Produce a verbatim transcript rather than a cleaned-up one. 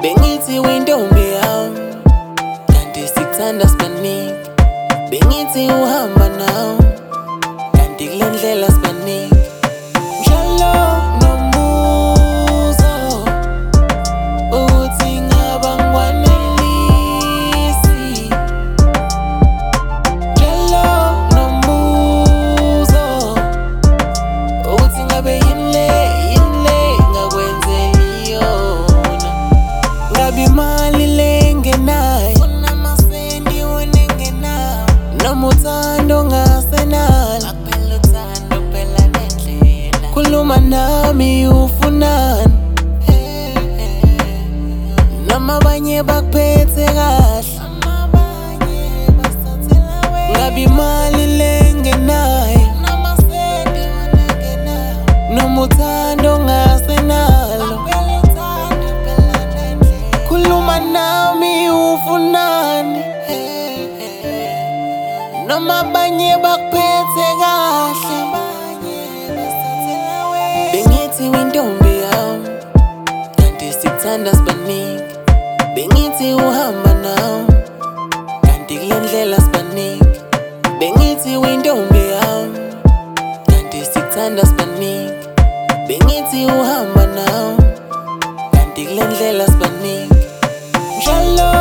Bengithi wintombi yami, kanti sikuthanda sibaningi. Bengithi uhamba nawe, kanti kule ndlela sibaningi. Njalo nombuzo uthi ngaba ngikwanelisi. Njalo nombuzo uthi ngabe yini le, yini le ngakwenzeli yona. Ngabe imali le engenayo, unamasendi wena engenayo, noma uthando ongasenalo, akuphela uthando kuphela nendlela. Khuluma nami ufunani, noma abanye bakuphethe kahle, ngabe imali le engenayo, noma uthando ongasenalo. Khuluma nami ufunani, noma abanye bakuphethe kahle. Bengithi wintombi yami, kanti sikuthanda sibaningi. Bengithi uhamba nawe, kanti kule ndlela sibaningi. Bengithi wintombi yami, kanti sikuthanda sibaningi. Bengithi uhamba nawe, kanti kule ndlela sibaningi. Njalo